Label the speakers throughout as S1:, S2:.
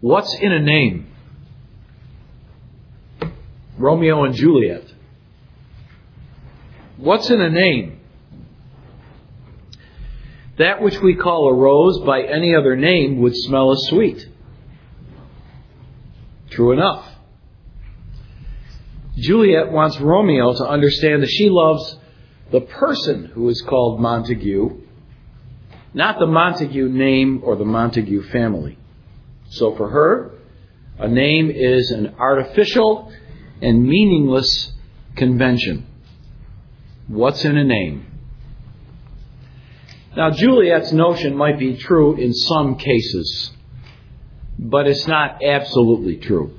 S1: What's in a name? Romeo and Juliet. What's in a name? That which we call a rose by any other name would smell as sweet. True enough. Juliet wants Romeo to understand that she loves the person who is called Montague, not the Montague name or the Montague family. So for her, a name is an artificial and meaningless convention. What's in a name? Now, Juliet's notion might be true in some cases, but it's not absolutely true.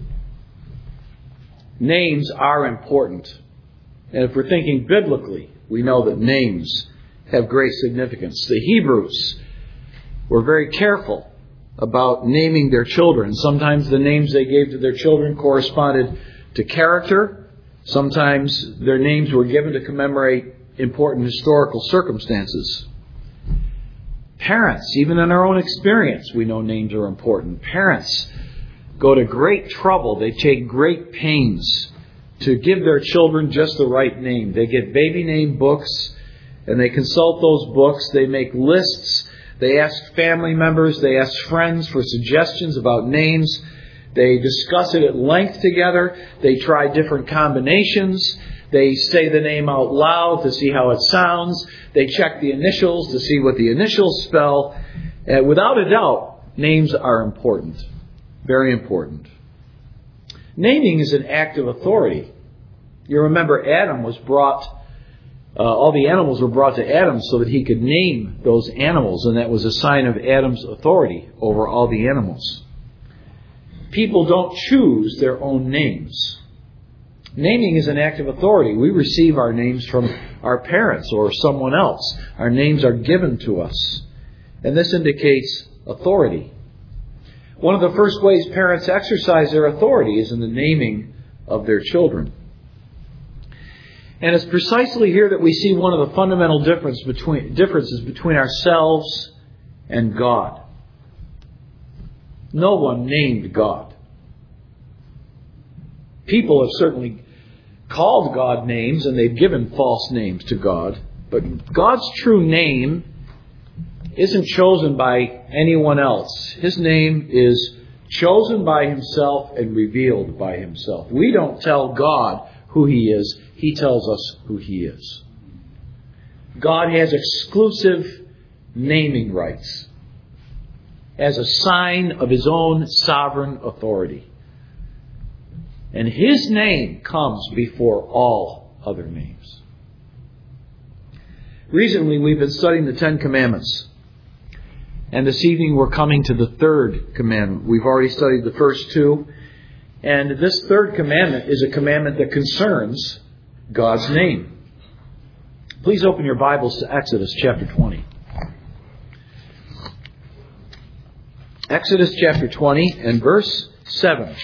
S1: Names are important. And if we're thinking biblically, we know that names have great significance. The Hebrews were very careful about naming their children. Sometimes the names they gave to their children corresponded to character. Sometimes their names were given to commemorate important historical circumstances. Parents, even in our own experience, we know names are important. Parents go to great trouble. They take great pains to give their children just the right name. They get baby name books, and they consult those books. They make lists. They ask family members. They ask friends for suggestions about names. They discuss it at length together. They try different combinations. They say the name out loud to see how it sounds. They check the initials to see what the initials spell. Without a doubt, names are important. Very important. Naming is an act of authority. You remember Adam was brought, all the animals were brought to Adam so that he could name those animals, and that was a sign of Adam's authority over all the animals. People don't choose their own names. Naming is an act of authority. We receive our names from our parents or someone else. Our names are given to us. And this indicates authority. One of the first ways parents exercise their authority is in the naming of their children. And it's precisely here that we see one of the fundamental differences between ourselves and God. No one named God. People have certainly called God names, and they've given false names to God. But God's true name isn't chosen by anyone else. His name is chosen by Himself and revealed by Himself. We don't tell God who He is. He tells us who He is. God has exclusive naming rights as a sign of His own sovereign authority. And His name comes before all other names. Recently, we've been studying the Ten Commandments. And this evening, we're coming to the third commandment. We've already studied the first two. And this third commandment is a commandment that concerns God's name. Please open your Bibles to Exodus chapter 20. Exodus chapter 20 and verse 7.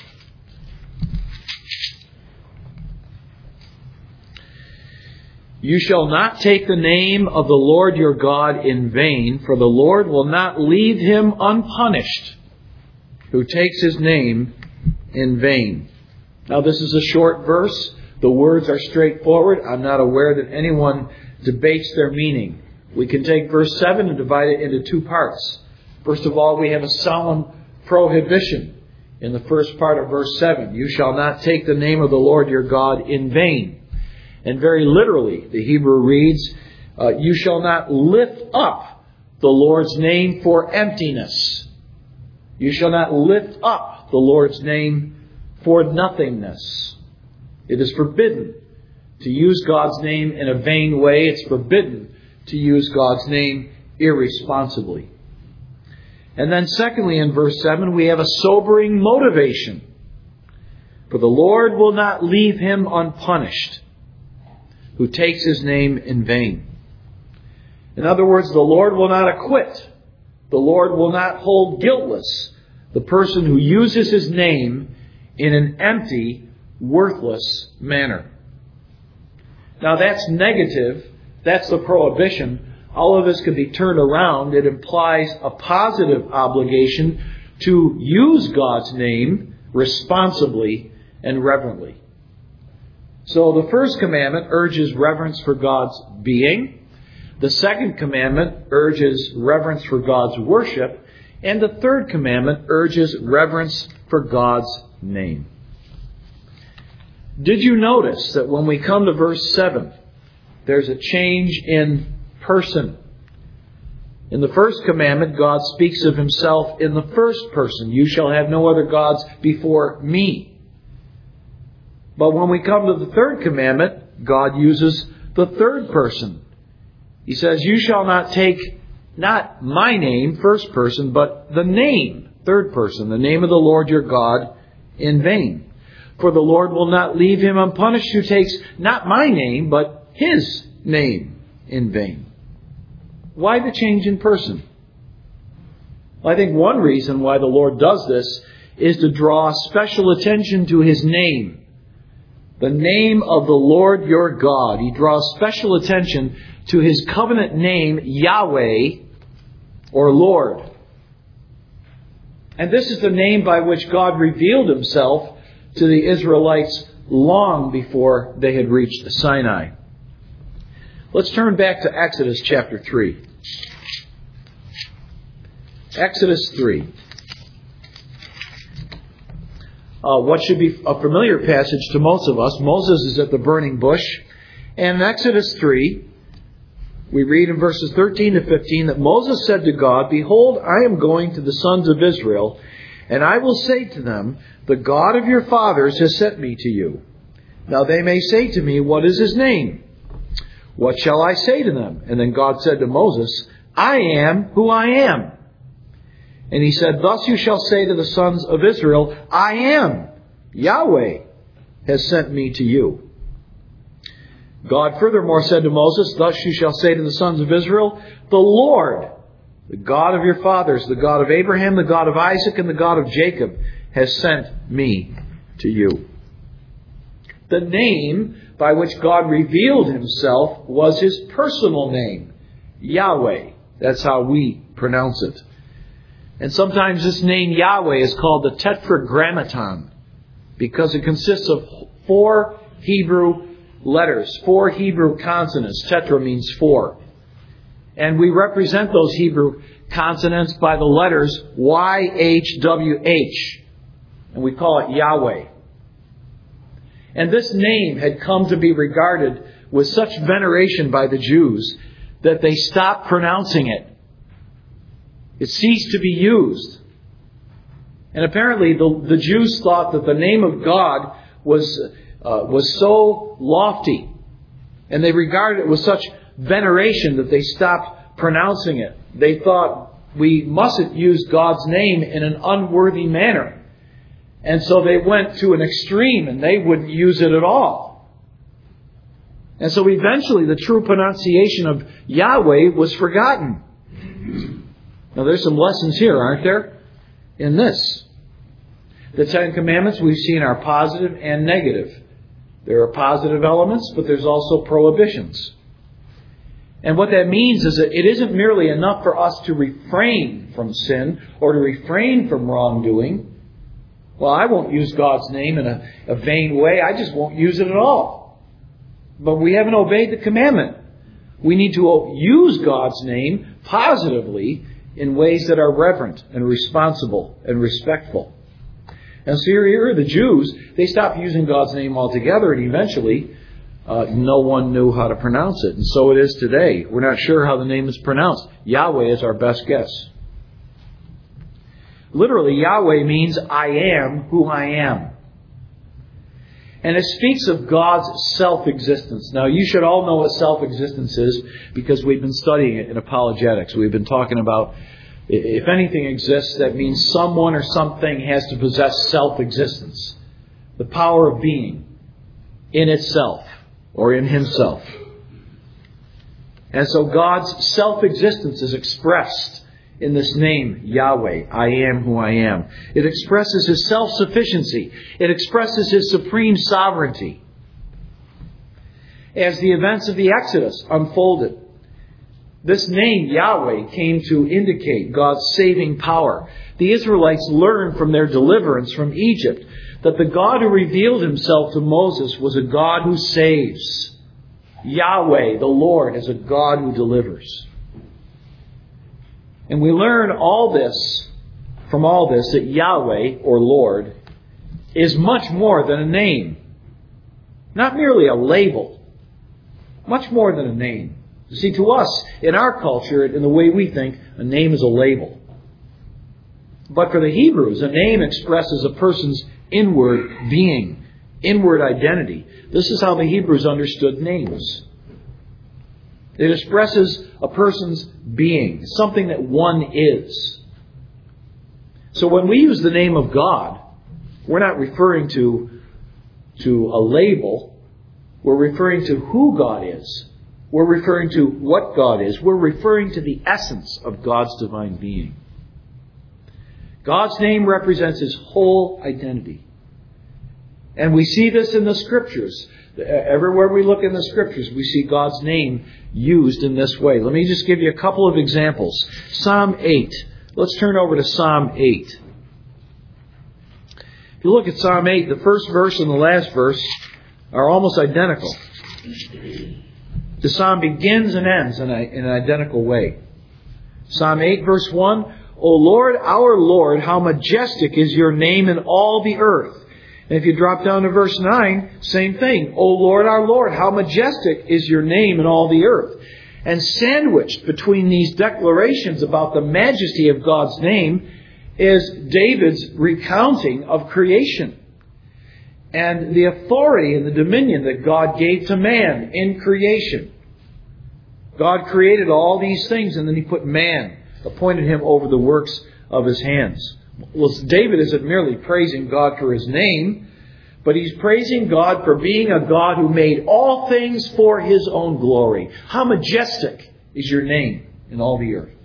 S1: You shall not take the name of the Lord your God in vain, for the Lord will not leave him unpunished who takes His name in vain. Now this is a short verse. The words are straightforward. I'm not aware that anyone debates their meaning. We can take verse 7 and divide it into two parts. First of all, we have a solemn prohibition in the first part of verse 7. You shall not take the name of the Lord your God in vain. And very literally, the Hebrew reads, you shall not lift up the Lord's name for emptiness. You shall not lift up the Lord's name for nothingness. It is forbidden to use God's name in a vain way. It's forbidden to use God's name irresponsibly. And then secondly, in verse 7, we have a sobering motivation. For the Lord will not leave him unpunished who takes His name in vain. In other words, the Lord will not acquit. The Lord will not hold guiltless the person who uses His name in an empty, worthless manner. Now that's negative. That's the prohibition. All of this can be turned around. It implies a positive obligation to use God's name responsibly and reverently. So the first commandment urges reverence for God's being. The second commandment urges reverence for God's worship. And the third commandment urges reverence for God's name. Did you notice that when we come to verse 7, there's a change in person? In the first commandment, God speaks of himself in the first person. You shall have no other gods before me. But when we come to the third commandment, God uses the third person. He says, you shall not take not my name, first person, but the name, third person, the name of the Lord your God in vain. For the Lord will not leave him unpunished who takes not my name, but his name in vain. Why the change in person? Well, I think one reason why the Lord does this is to draw special attention to his name. The name of the Lord your God. He draws special attention to his covenant name, Yahweh, or Lord. And this is the name by which God revealed himself to the Israelites long before they had reached Sinai. Let's turn back to Exodus chapter 3. Exodus 3. What should be a familiar passage to most of us. Moses is at the burning bush. And in Exodus 3, we read in verses 13 to 15 that Moses said to God, behold, I am going to the sons of Israel, and I will say to them, the God of your fathers has sent me to you. Now they may say to me, what is his name? What shall I say to them? And then God said to Moses, I am who I am. And he said, thus you shall say to the sons of Israel, I am, Yahweh has sent me to you. God furthermore said to Moses, thus you shall say to the sons of Israel, the Lord, the God of your fathers, the God of Abraham, the God of Isaac, and the God of Jacob, has sent me to you. The name by which God revealed himself was his personal name, Yahweh. That's how we pronounce it. And sometimes this name Yahweh is called the Tetragrammaton because it consists of 4 Hebrew letters, 4 Hebrew consonants. Tetra means 4. And we represent those Hebrew consonants by the letters YHWH. And we call it Yahweh. And this name had come to be regarded with such veneration by the Jews that they stopped pronouncing it. It ceased to be used. And apparently the Jews thought that the name of God was so lofty, and they regarded it with such veneration that they stopped pronouncing it. They thought we mustn't use God's name in an unworthy manner. And so they went to an extreme and they wouldn't use it at all. And so eventually the true pronunciation of Yahweh was forgotten. Now there's some lessons here, aren't there? In this. The 10 Commandments we've seen are positive and negative. There are positive elements, but there's also prohibitions. And what that means is that it isn't merely enough for us to refrain from sin or to refrain from wrongdoing. Well, I won't use God's name in a vain way. I just won't use it at all. But we haven't obeyed the commandment. We need to use God's name positively in ways that are reverent and responsible and respectful. And so here are the Jews. They stopped using God's name altogether, and eventually no one knew how to pronounce it. And so it is today. We're not sure how the name is pronounced. Yahweh is our best guess. Literally, Yahweh means I am who I am. And it speaks of God's self-existence. Now, you should all know what self-existence is because we've been studying it in apologetics. We've been talking about if anything exists, that means someone or something has to possess self-existence. The power of being in itself or in himself. And so God's self-existence is expressed in this name, Yahweh. I am who I am. It expresses his self-sufficiency. It expresses his supreme sovereignty. As the events of the Exodus unfolded, this name, Yahweh, came to indicate God's saving power. The Israelites learned from their deliverance from Egypt that the God who revealed himself to Moses was a God who saves. Yahweh, the Lord, is a God who delivers. And we learn from all this that Yahweh, or Lord, is much more than a name. Not merely a label. Much more than a name. You see, to us, in our culture, in the way we think, a name is a label. But for the Hebrews, a name expresses a person's inward being, inward identity. This is how the Hebrews understood names. It expresses a person's being, something that one is. So when we use the name of God, we're not referring to a label. We're referring to who God is. We're referring to what God is. We're referring to the essence of God's divine being. God's name represents His whole identity. And we see this in the Scriptures. Everywhere we look in the Scriptures, we see God's name used in this way. Let me just give you a couple of examples. Psalm 8. Let's turn over to Psalm 8. If you look at Psalm 8, the first verse and the last verse are almost identical. The psalm begins and ends in an identical way. Psalm 8, verse 1, O Lord, our Lord, how majestic is your name in all the earth. And if you drop down to verse 9, same thing. O Lord, our Lord, how majestic is your name in all the earth. And sandwiched between these declarations about the majesty of God's name is David's recounting of creation and the authority and the dominion that God gave to man in creation. God created all these things, and then He put man, appointed him over the works of His hands. Well, David isn't merely praising God for His name, but he's praising God for being a God who made all things for His own glory. How majestic is your name in all the earth.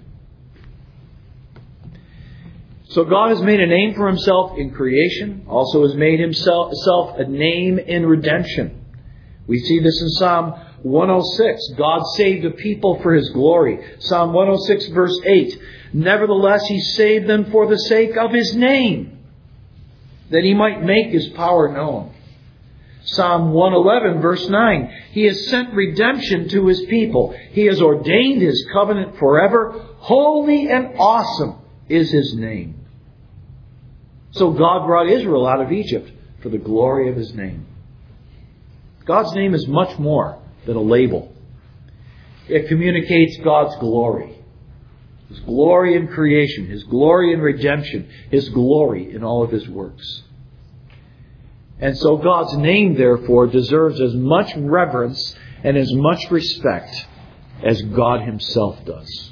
S1: So God has made a name for Himself in creation, also has made Himself a name in redemption. We see this in Psalm 106. God saved a people for His glory. Psalm 106 verse 8. Nevertheless, He saved them for the sake of His name, that He might make His power known. Psalm 111 verse 9. He has sent redemption to His people. He has ordained His covenant forever. Holy and awesome is His name. So God brought Israel out of Egypt for the glory of His name. God's name is much more than a label. It communicates God's glory. His glory in creation, His glory in redemption, His glory in all of His works. And so God's name, therefore, deserves as much reverence and as much respect as God Himself does.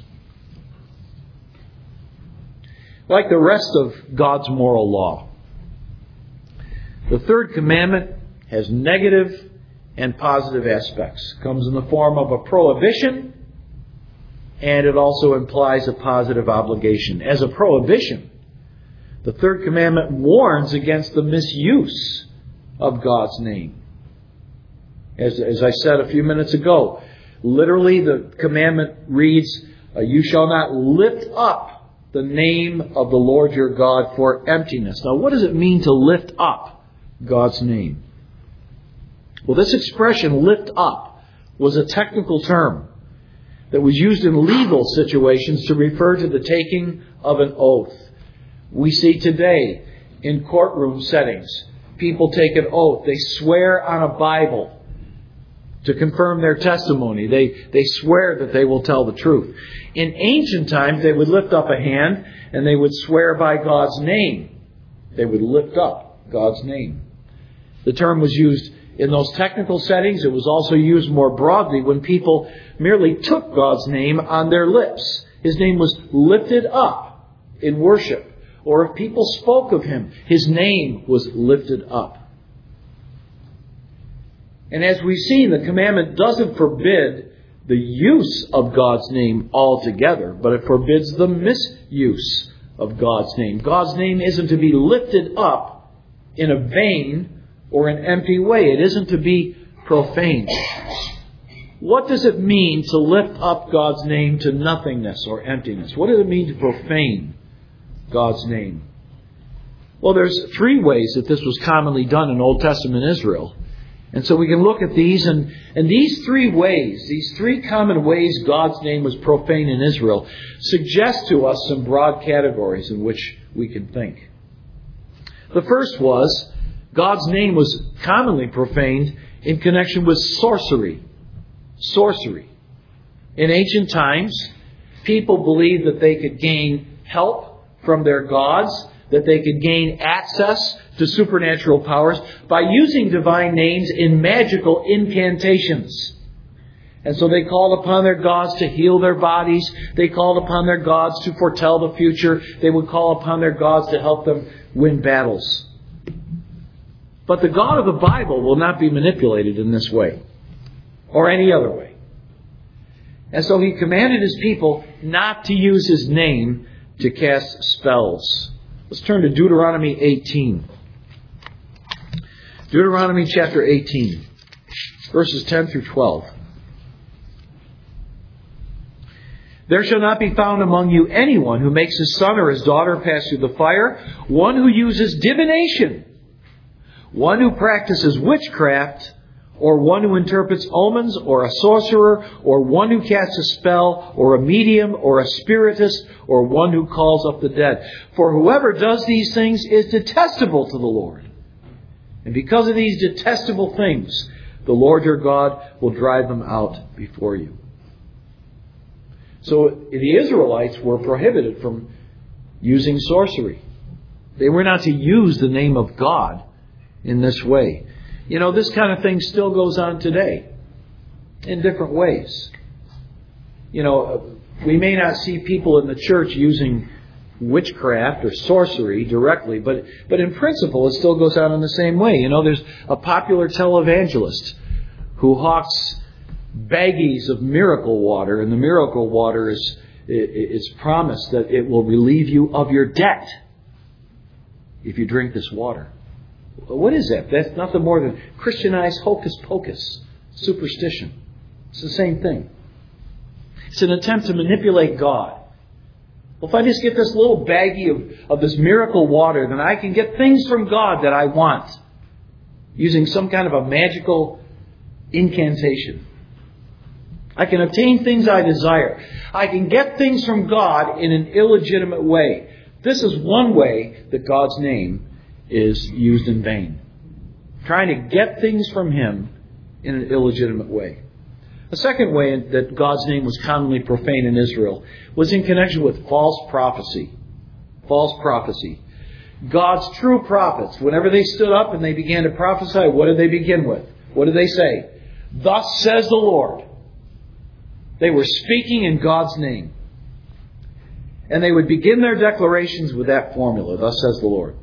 S1: Like the rest of God's moral law, the third commandment has negative and positive aspects. It comes in the form of a prohibition, and it also implies a positive obligation. As a prohibition, the third commandment warns against the misuse of God's name. As I said a few minutes ago, literally the commandment reads, you shall not lift up the name of the Lord your God for emptiness. Now, what does it mean to lift up God's name? Well, this expression, lift up, was a technical term that was used in legal situations to refer to the taking of an oath. We see today in courtroom settings, people take an oath. They swear on a Bible to confirm their testimony. They swear that they will tell the truth. In ancient times, they would lift up a hand and they would swear by God's name. They would lift up God's name. The term was used in those technical settings. It was also used more broadly when people merely took God's name on their lips. His name was lifted up in worship. Or if people spoke of Him, His name was lifted up. And as we see, the commandment doesn't forbid the use of God's name altogether, but it forbids the misuse of God's name. God's name isn't to be lifted up in a vain or an empty way. It isn't to be profaned. What does it mean to lift up God's name to nothingness or emptiness? What does it mean to profane God's name? Well, there's three ways that this was commonly done in Old Testament Israel. And so we can look at these, and these three ways, these three common ways God's name was profaned in Israel, suggest to us some broad categories in which we can think. The first was, God's name was commonly profaned in connection with sorcery. Sorcery. In ancient times, people believed that they could gain help from their gods, that they could gain access to supernatural powers by using divine names in magical incantations. And so they called upon their gods to heal their bodies. They called upon their gods to foretell the future. They would call upon their gods to help them win battles. But the God of the Bible will not be manipulated in this way or any other way. And so He commanded His people not to use His name to cast spells. Let's turn to Deuteronomy 18. Deuteronomy chapter 18, verses 10 through 12. There shall not be found among you anyone who makes his son or his daughter pass through the fire, one who uses divination, one who practices witchcraft, or one who interprets omens, or a sorcerer, or one who casts a spell, or a medium, or a spiritist, or one who calls up the dead. For whoever does these things is detestable to the Lord. And because of these detestable things, the Lord your God will drive them out before you. So the Israelites were prohibited from using sorcery. They were not to use the name of God in this way. You know, this kind of thing still goes on today in different ways. You know, we may not see people in the church using witchcraft or sorcery directly, but in principle it still goes on in the same way. You know, there's a popular televangelist who hawks baggies of miracle water, and the miracle water is promised that it will relieve you of your debt if you drink this water. What is that? That's nothing more than Christianized hocus pocus, superstition. It's the same thing. It's an attempt to manipulate God. Well, if I just get this little baggie of this miracle water, then I can get things from God that I want using some kind of a magical incantation. I can obtain things I desire. I can get things from God in an illegitimate way. This is one way that God's name is used in vain. Trying to get things from Him in an illegitimate way. The second way that God's name was commonly profaned in Israel was in connection with false prophecy. False prophecy. God's true prophets, whenever they stood up and they began to prophesy, what did they begin with? What did they say? Thus says the Lord. They were speaking in God's name. And they would begin their declarations with that formula, thus says the Lord.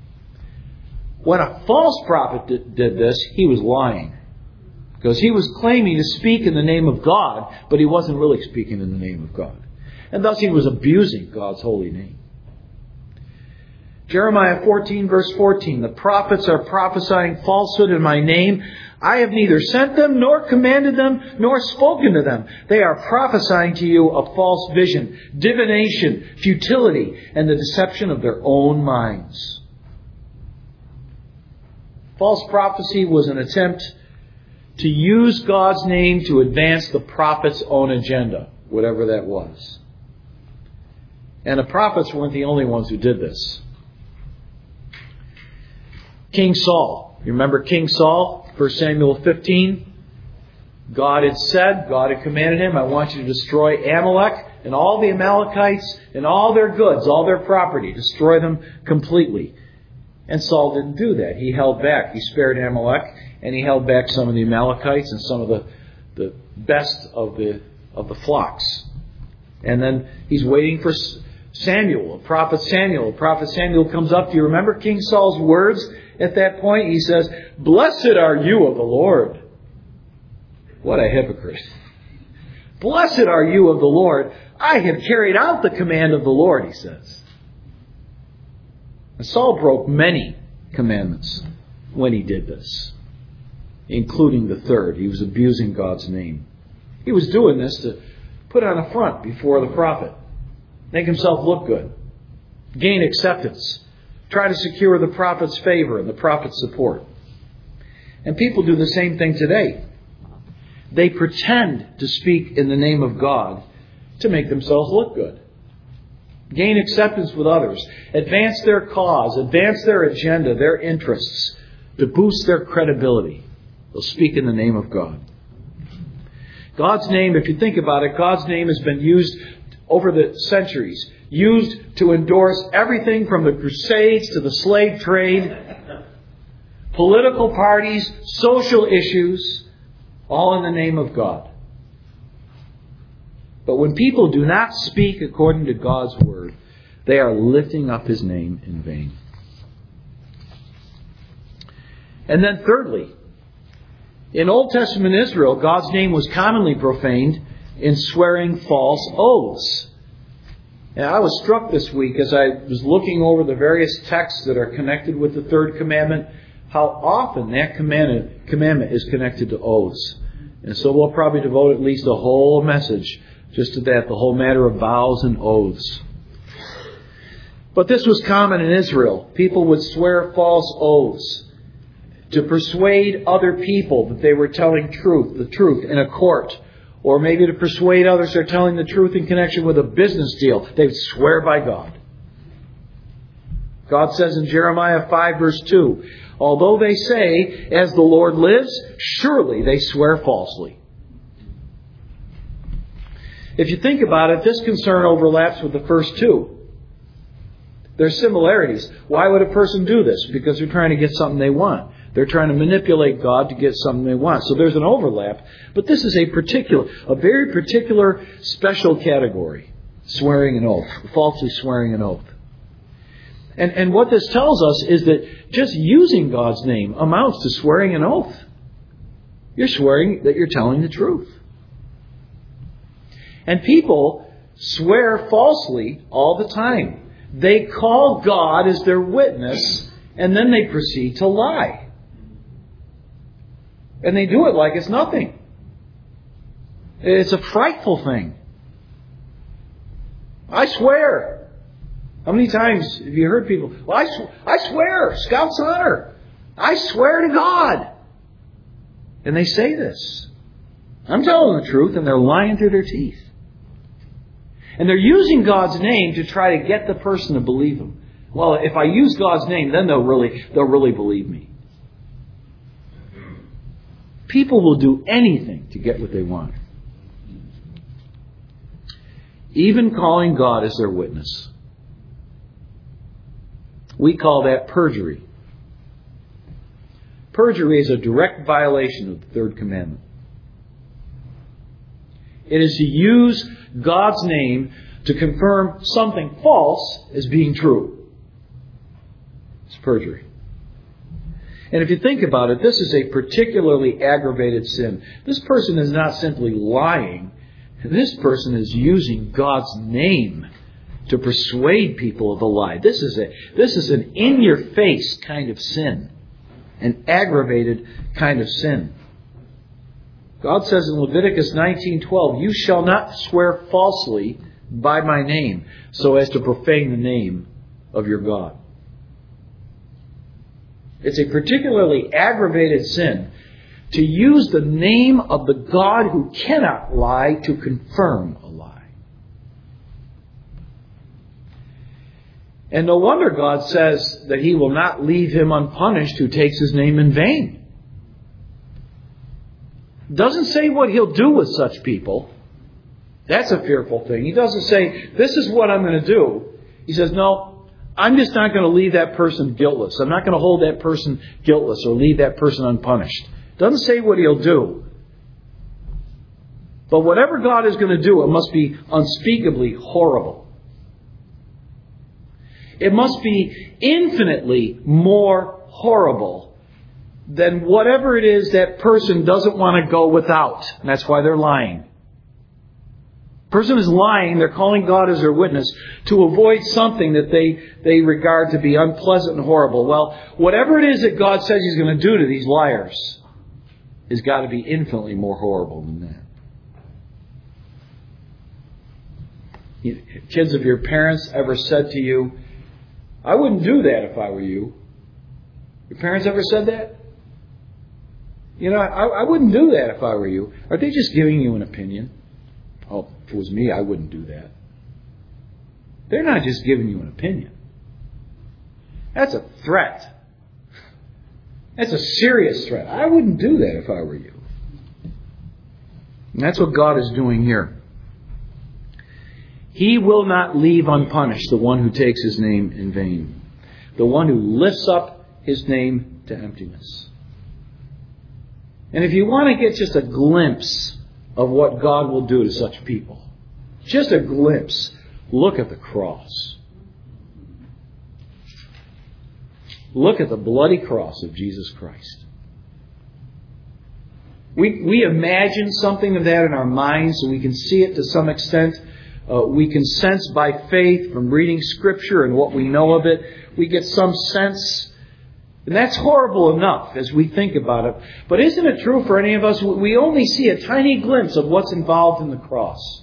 S1: When a false prophet did this, he was lying. Because he was claiming to speak in the name of God, but he wasn't really speaking in the name of God. And thus he was abusing God's holy name. Jeremiah 14, verse 14. The prophets are prophesying falsehood in my name. I have neither sent them, nor commanded them, nor spoken to them. They are prophesying to you a false vision, divination, futility, and the deception of their own minds. False prophecy was an attempt to use God's name to advance the prophet's own agenda, whatever that was. And the prophets weren't the only ones who did this. King Saul. You remember King Saul? 1 Samuel 15. God had commanded him, I want you to destroy Amalek and all the Amalekites and all their goods, all their property. Destroy them completely. And Saul didn't do that. He held back. He spared Amalek, and he held back some of the Amalekites and some of the best of the flocks. And then he's waiting for Samuel, Prophet Samuel comes up. Do you remember King Saul's words at that point? He says, "Blessed are you of the Lord." What a hypocrite. Blessed are you of the Lord. I have carried out the command of the Lord, he says. And Saul broke many commandments when he did this, including the third. He was abusing God's name. He was doing this to put on a front before the prophet, make himself look good. gain acceptance, try to secure the prophet's favor and the prophet's support. And people do the same thing today. They pretend to speak in the name of God to make themselves look good, gain acceptance with others, advance their cause, advance their agenda, their interests, to boost their credibility. They'll speak in the name of God. God's name, if you think about it, God's name has been used over the centuries, used to endorse everything from the Crusades to the slave trade, political parties, social issues, all in the name of God. But when people do not speak according to God's word, they are lifting up His name in vain. And then thirdly, in Old Testament Israel, God's name was commonly profaned in swearing false oaths. And I was struck this week as I was looking over the various texts that are connected with the third commandment, how often that commandment is connected to oaths. And so we'll probably devote at least a whole message just to that, the whole matter of vows and oaths. But this was common in Israel. People would swear false oaths to persuade other people that they were telling the truth in a court. Or maybe to persuade others they're telling the truth in connection with a business deal. They would swear by God. God says in Jeremiah 5 verse 2, although they say, as the Lord lives, surely they swear falsely. If you think about it, this concern overlaps with the first two. There's similarities. Why would a person do this? Because they're trying to get something they want. They're trying to manipulate God to get something they want. So there's an overlap. But this is a very particular special category. Swearing an oath. Falsely swearing an oath. And what this tells us is that just using God's name amounts to swearing an oath. You're swearing that you're telling the truth. And people swear falsely all the time. They call God as their witness, and then they proceed to lie. And they do it like it's nothing. It's a frightful thing. I swear. How many times have you heard people, well, I swear, Scout's honor. I swear to God. And they say this. I'm telling the truth, and they're lying through their teeth. And they're using God's name to try to get the person to believe them. Well, if I use God's name, then they'll really believe me. People will do anything to get what they want. Even calling God as their witness. We call that perjury. Perjury is a direct violation of the third commandment. It is to use God's name to confirm something false as being true. It's perjury. And if you think about it, this is a particularly aggravated sin. This person is not simply lying. This person is using God's name to persuade people of a lie. This is an in-your-face kind of sin. An aggravated kind of sin. God says in Leviticus 19:12, you shall not swear falsely by my name so as to profane the name of your God. It's a particularly aggravated sin to use the name of the God who cannot lie to confirm a lie. And no wonder God says that He will not leave him unpunished who takes His name in vain. Doesn't say what He'll do with such people. That's a fearful thing. He doesn't say, this is what I'm going to do. He says, no, I'm just not going to leave that person guiltless. I'm not going to hold that person guiltless or leave that person unpunished. Doesn't say what He'll do. But whatever God is going to do, it must be unspeakably horrible. It must be infinitely more horrible than whatever it is that person doesn't want to go without. And that's why they're lying. Person is lying, they're calling God as their witness to avoid something that they regard to be unpleasant and horrible. Well, whatever it is that God says He's going to do to these liars has got to be infinitely more horrible than that. Kids, have your parents ever said to you, I wouldn't do that if I were you. Your parents ever said that? You know, I wouldn't do that if I were you. Are they just giving you an opinion? Oh, if it was me, I wouldn't do that. They're not just giving you an opinion. That's a threat. That's a serious threat. I wouldn't do that if I were you. And that's what God is doing here. He will not leave unpunished the one who takes His name in vain. The one who lifts up His name to emptiness. And if you want to get just a glimpse of what God will do to such people, just a glimpse, look at the cross. Look at the bloody cross of Jesus Christ. We imagine something of that in our minds, and we can see it to some extent. We can sense by faith from reading Scripture and what we know of it. We get some sense. And that's horrible enough as we think about it. But isn't it true for any of us? We only see a tiny glimpse of what's involved in the cross.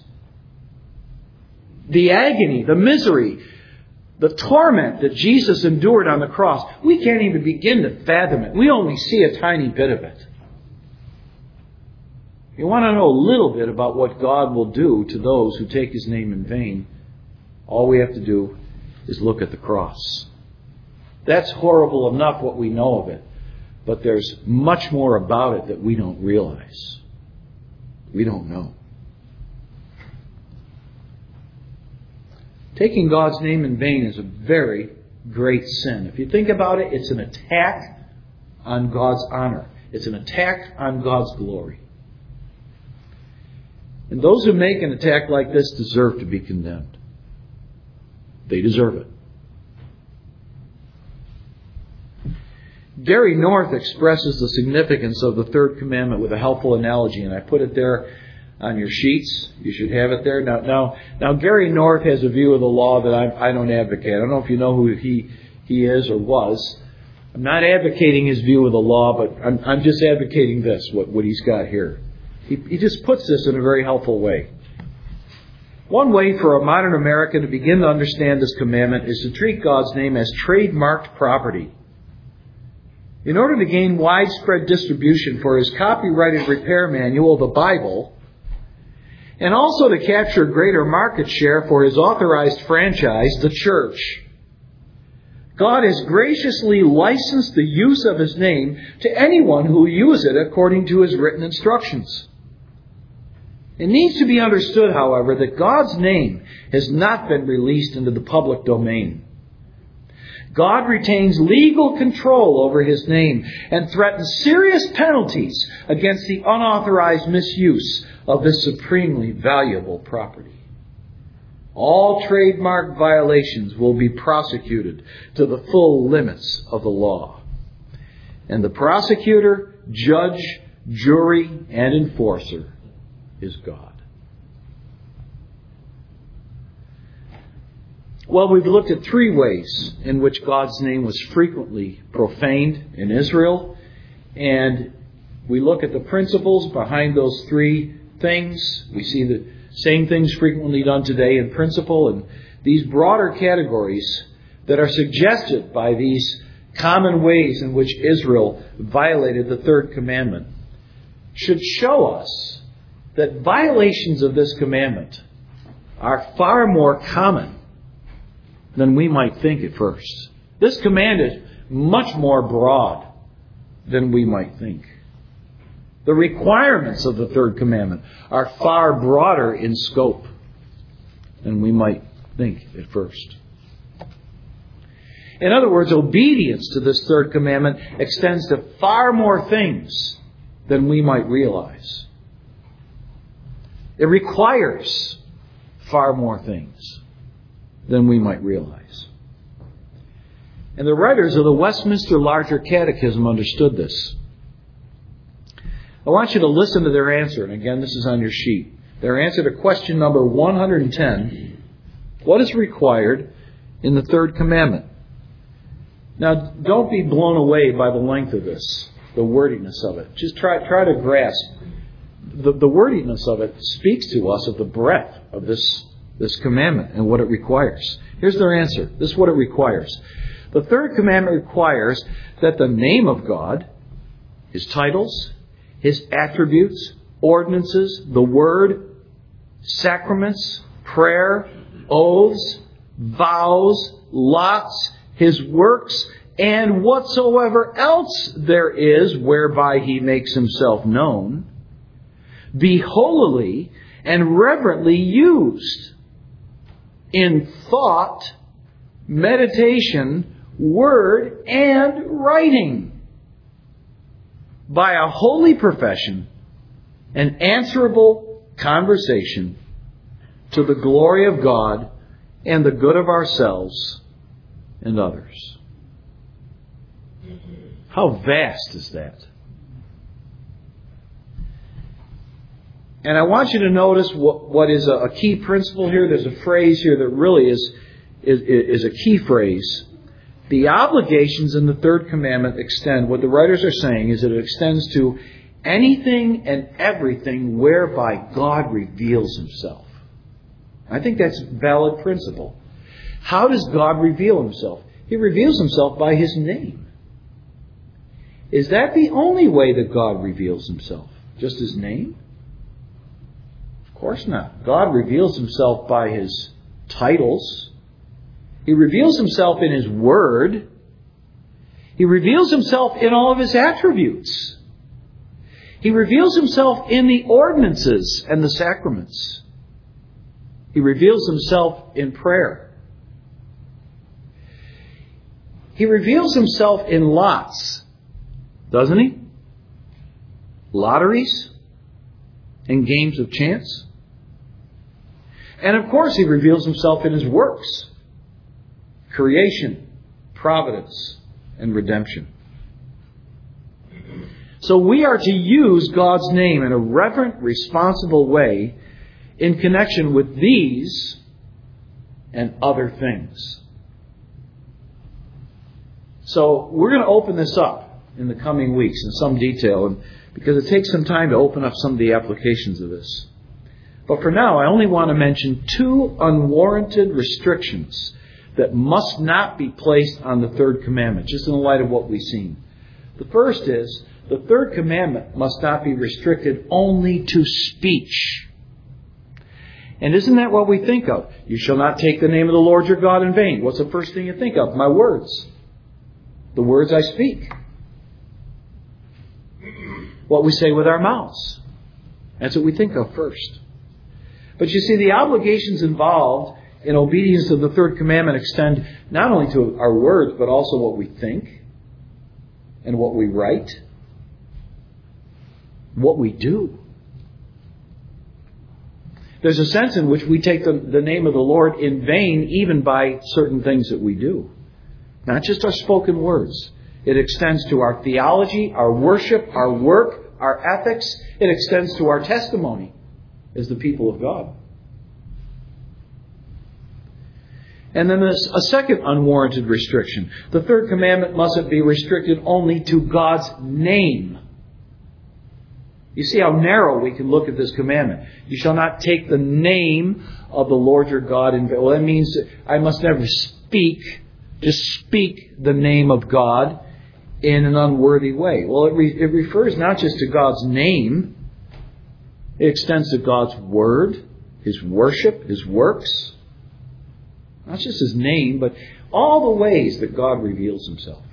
S1: The agony, the misery, the torment that Jesus endured on the cross. We can't even begin to fathom it. We only see a tiny bit of it. If you want to know a little bit about what God will do to those who take His name in vain, all we have to do is look at the cross. That's horrible enough what we know of it. But there's much more about it that we don't realize. We don't know. Taking God's name in vain is a very great sin. If you think about it, it's an attack on God's honor. It's an attack on God's glory. And those who make an attack like this deserve to be condemned. They deserve it. Gary North expresses the significance of the third commandment with a helpful analogy, and I put it there on your sheets. You should have it there. Now, Gary North has a view of the law that I don't advocate. I don't know if you know who he is or was. I'm not advocating his view of the law, but I'm just advocating this, what he's got here. He just puts this in a very helpful way. One way for a modern American to begin to understand this commandment is to treat God's name as trademarked property. In order to gain widespread distribution for his copyrighted repair manual, the Bible, and also to capture greater market share for his authorized franchise, the church, God has graciously licensed the use of His name to anyone who will use it according to His written instructions. It needs to be understood, however, that God's name has not been released into the public domain. God retains legal control over His name and threatens serious penalties against the unauthorized misuse of this supremely valuable property. All trademark violations will be prosecuted to the full limits of the law. And the prosecutor, judge, jury, and enforcer is God. Well, we've looked at three ways in which God's name was frequently profaned in Israel. And we look at the principles behind those three things. We see the same things frequently done today in principle. And these broader categories that are suggested by these common ways in which Israel violated the third commandment should show us that violations of this commandment are far more common than we might think at first. This command is much more broad than we might think. The requirements of the third commandment are far broader in scope than we might think at first. In other words, obedience to this third commandment extends to far more things than we might realize. It requires far more things than we might realize. And the writers of the Westminster Larger Catechism understood this. I want you to listen to their answer. And again, this is on your sheet. Their answer to question number 110. What is required in the third commandment? Now, don't be blown away by the length of this, the wordiness of it. Just try to grasp. The wordiness of it speaks to us of the breadth of this this commandment and what it requires? Here's their answer. This is what it requires. The third commandment requires that the name of God, His titles, His attributes, ordinances, the Word, sacraments, prayer, oaths, vows, lots, His works, and whatsoever else there is whereby He makes Himself known, be holily and reverently used in thought, meditation, word, and writing, by a holy profession and answerable conversation, to the glory of God and the good of ourselves and others. How vast is that? And I want you to notice what is a key principle here. There's a phrase here that really is a key phrase. The obligations in the third commandment extend, what the writers are saying is that it extends to anything and everything whereby God reveals Himself. I think that's a valid principle. How does God reveal Himself? He reveals Himself by His name. Is that the only way that God reveals Himself? Just His name? Of course not. God reveals Himself by His titles. He reveals Himself in His Word. He reveals Himself in all of His attributes. He reveals Himself in the ordinances and the sacraments. He reveals Himself in prayer. He reveals Himself in lots, doesn't He? Lotteries and games of chance. And of course He reveals Himself in His works. Creation, providence, and redemption. So we are to use God's name in a reverent, responsible way in connection with these and other things. So we're going to open this up in the coming weeks in some detail, because it takes some time to open up some of the applications of this. But for now, I only want to mention two unwarranted restrictions that must not be placed on the third commandment, just in the light of what we've seen. The first is, the third commandment must not be restricted only to speech. And isn't that what we think of? You shall not take the name of the Lord your God in vain. What's the first thing you think of? My words. The words I speak. What we say with our mouths. That's what we think of first. But you see, the obligations involved in obedience to the third commandment extend not only to our words, but also what we think and what we write, what we do. There's a sense in which we take the name of the Lord in vain, even by certain things that we do. Not just our spoken words. It extends to our theology, our worship, our work, our ethics. It extends to our testimony as the people of God. And then there's a second unwarranted restriction. The third commandment mustn't be restricted only to God's name. You see how narrow we can look at this commandment. You shall not take the name of the Lord your God in vain. Well, that means I must never just speak the name of God in an unworthy way. Well, it refers not just to God's name. It extends to God's word, His worship, His works. Not just His name, but all the ways that God reveals Himself.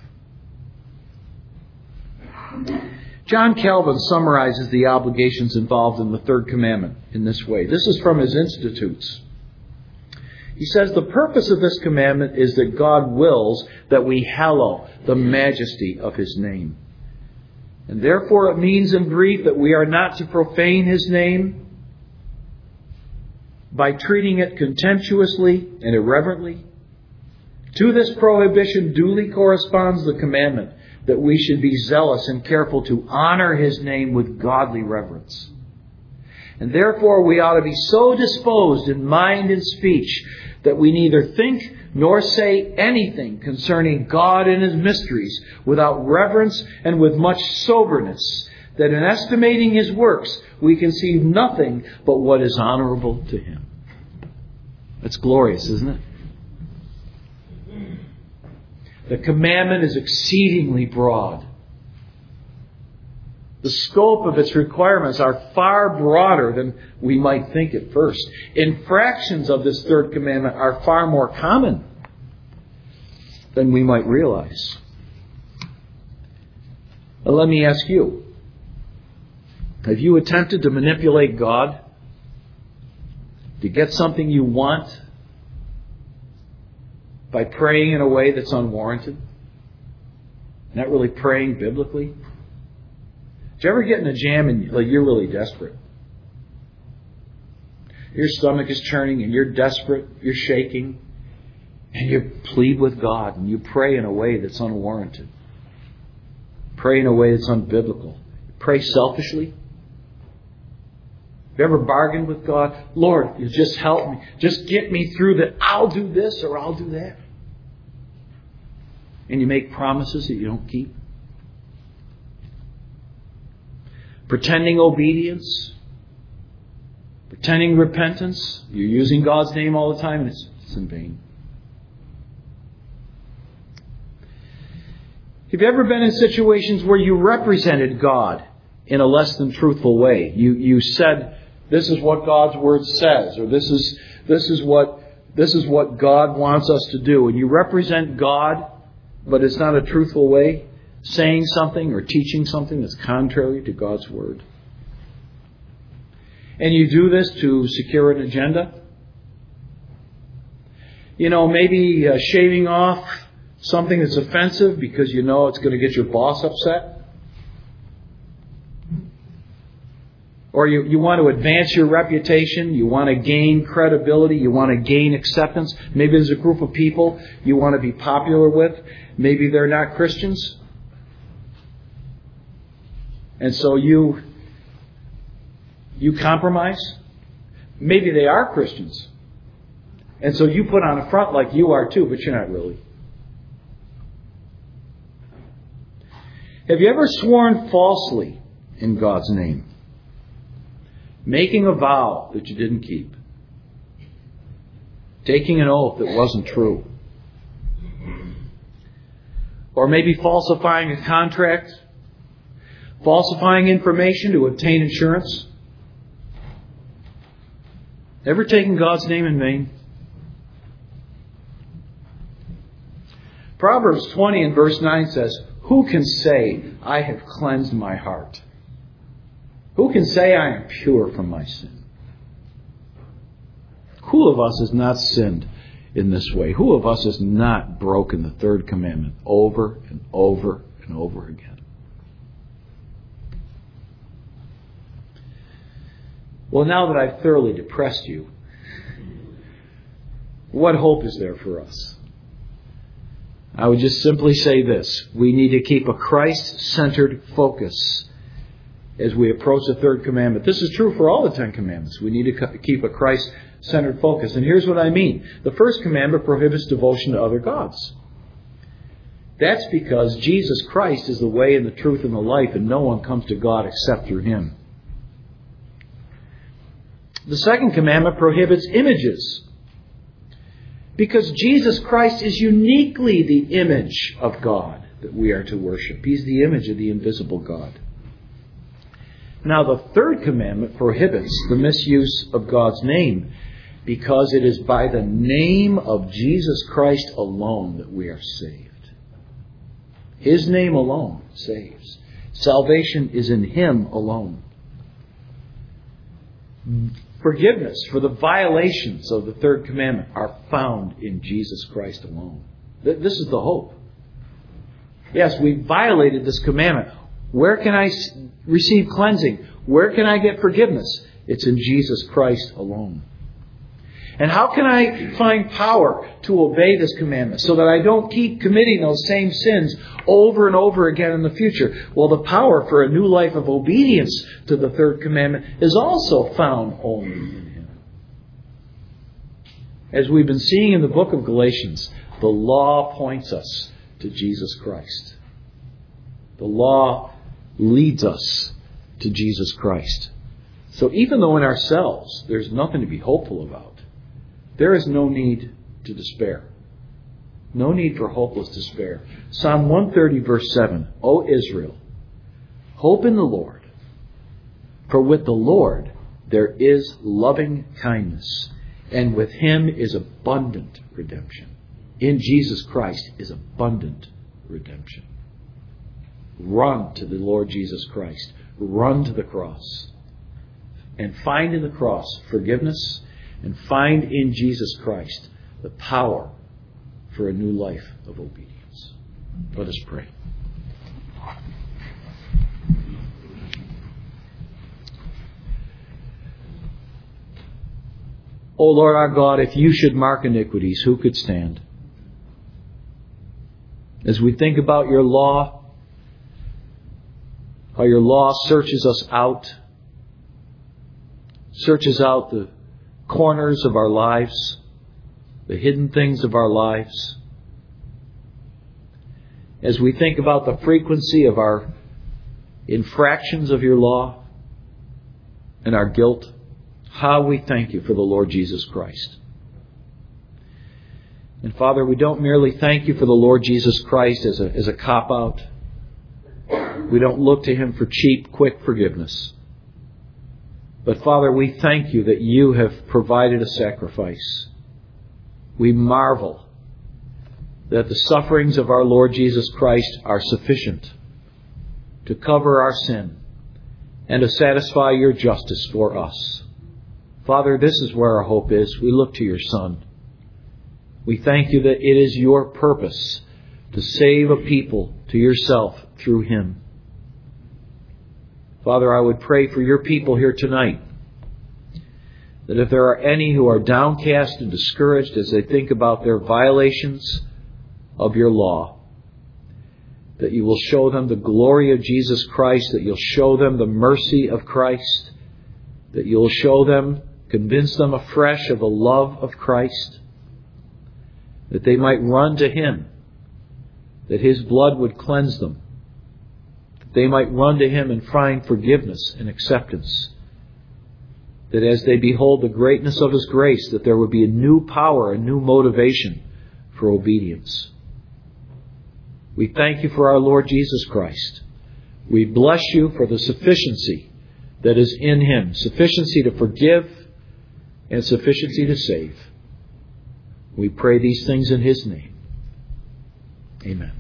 S1: John Calvin summarizes the obligations involved in the third commandment in this way. This is from his Institutes. He says, the purpose of this commandment is that God wills that we hallow the majesty of His name. And therefore it means in brief that we are not to profane His name by treating it contemptuously and irreverently. To this prohibition duly corresponds the commandment that we should be zealous and careful to honor His name with godly reverence. And therefore we ought to be so disposed in mind and speech that we neither think nor say anything concerning God and His mysteries without reverence and with much soberness, that in estimating His works we conceive nothing but what is honorable to Him. It's glorious, isn't it? The commandment is exceedingly broad. The scope of its requirements are far broader than we might think at first. Infractions of this third commandment are far more common than we might realize. Now, let me ask you, have you attempted to manipulate God to get something you want by praying in a way that's unwarranted? Not really praying biblically? Did you ever get in a jam and you're really desperate? Your stomach is churning and you're desperate, you're shaking, and you plead with God and you pray in a way that's unwarranted. Pray in a way that's unbiblical. Pray selfishly. Have you ever bargained with God? Lord, you just help me. Just get me through that. I'll do this or I'll do that. And you make promises that you don't keep. Pretending obedience. Pretending repentance. You're using God's name all the time and it's in vain. Have you ever been in situations where you represented God in a less than truthful way? You said, this is what God's Word says, or this is what God wants us to do. And you represent God, but it's not a truthful way, saying something or teaching something that's contrary to God's Word. And you do this to secure an agenda. Maybe shaving off something that's offensive because you know it's going to get your boss upset. Or you want to advance your reputation. You want to gain credibility. You want to gain acceptance. Maybe there's a group of people you want to be popular with. Maybe they're not Christians. And so you compromise. Maybe they are Christians. And so you put on a front like you are too, but you're not really. Have you ever sworn falsely in God's name? Making a vow that you didn't keep. Taking an oath that wasn't true. Or maybe falsifying a contract. Falsifying information to obtain insurance. Ever taken God's name in vain? Proverbs 20 and verse 9 says, who can say, I have cleansed my heart? Who can say I am pure from my sin? Who of us has not sinned in this way? Who of us has not broken the third commandment over and over and over again? Well, now that I've thoroughly depressed you, what hope is there for us? I would just simply say this. We need to keep a Christ-centered focus as we approach the third commandment. This is true for all the 10 commandments. We need to keep a Christ-centered focus. And here's what I mean. The first commandment prohibits devotion to other gods. That's because Jesus Christ is the way and the truth and the life, and no one comes to God except through Him. The second commandment prohibits images. Because Jesus Christ is uniquely the image of God that we are to worship. He's the image of the invisible God. Now, the third commandment prohibits the misuse of God's name because it is by the name of Jesus Christ alone that we are saved. His name alone saves. Salvation is in Him alone. Forgiveness for the violations of the third commandment are found in Jesus Christ alone. This is the hope. Yes, we violated this commandment. Where can I receive cleansing? Where can I get forgiveness? It's in Jesus Christ alone. And how can I find power to obey this commandment so that I don't keep committing those same sins over and over again in the future? Well, the power for a new life of obedience to the third commandment is also found only in Him. As we've been seeing in the book of Galatians, the law points us to Jesus Christ. The law leads us to Jesus Christ. So even though in ourselves there's nothing to be hopeful about, There is no need to despair. No need for hopeless despair. Psalm 130, verse 7. O Israel, hope in the Lord, for with the Lord there is loving kindness, and with Him is abundant redemption. In Jesus Christ is abundant redemption. Run to the Lord Jesus Christ. Run to the cross. And find in the cross forgiveness, and find in Jesus Christ the power for a new life of obedience. Let us pray. O Lord our God, if you should mark iniquities, who could stand? As we think about your law, how your law searches us out, searches out the corners of our lives, the hidden things of our lives. As we think about the frequency of our infractions of your law and our guilt, how we thank you for the Lord Jesus Christ. And Father, we don't merely thank you for the Lord Jesus Christ as a cop-out. We don't look to Him for cheap, quick forgiveness. But Father, we thank you that you have provided a sacrifice. We marvel that the sufferings of our Lord Jesus Christ are sufficient to cover our sin and to satisfy your justice for us. Father, this is where our hope is. We look to your Son. We thank you that it is your purpose to save a people to yourself through Him. Father, I would pray for your people here tonight, that if there are any who are downcast and discouraged as they think about their violations of your law, that you will show them the glory of Jesus Christ, that you'll show them the mercy of Christ, that you'll show them, convince them afresh of the love of Christ, that they might run to Him, that His blood would cleanse them, that they might run to Him and find forgiveness and acceptance, that as they behold the greatness of His grace, that there would be a new power, a new motivation for obedience. We thank you for our Lord Jesus Christ. We bless you for the sufficiency that is in Him, sufficiency to forgive and sufficiency to save. We pray these things in His name. Amen.